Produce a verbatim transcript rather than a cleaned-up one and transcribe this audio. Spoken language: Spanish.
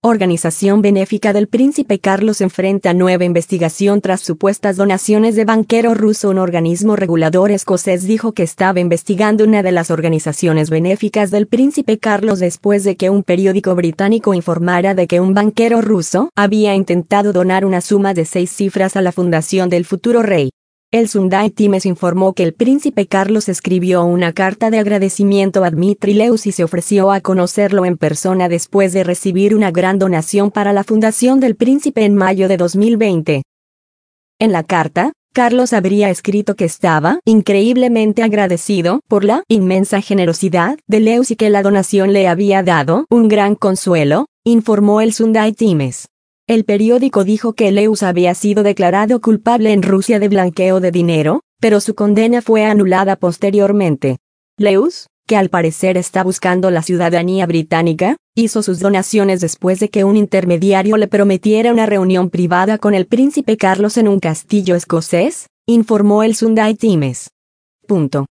Organización benéfica del Príncipe Carlos enfrenta nueva investigación tras supuestas donaciones de banquero ruso. Un organismo regulador escocés dijo que estaba investigando una de las organizaciones benéficas del Príncipe Carlos después de que un periódico británico informara de que un banquero ruso había intentado donar una suma de seis cifras a la fundación del futuro rey. El Sunday Times informó que el Príncipe Carlos escribió una carta de agradecimiento a Dmitry Leus y se ofreció a conocerlo en persona después de recibir una gran donación para la fundación del príncipe en mayo de dos mil veinte. En la carta, Carlos habría escrito que estaba increíblemente agradecido por la inmensa generosidad de Leus y que la donación le había dado un gran consuelo, informó el Sunday Times. El periódico dijo que Leus había sido declarado culpable en Rusia de blanqueo de dinero, pero su condena fue anulada posteriormente. Leus, que al parecer está buscando la ciudadanía británica, hizo sus donaciones después de que un intermediario le prometiera una reunión privada con el príncipe Carlos en un castillo escocés, informó el Sunday Times. Punto.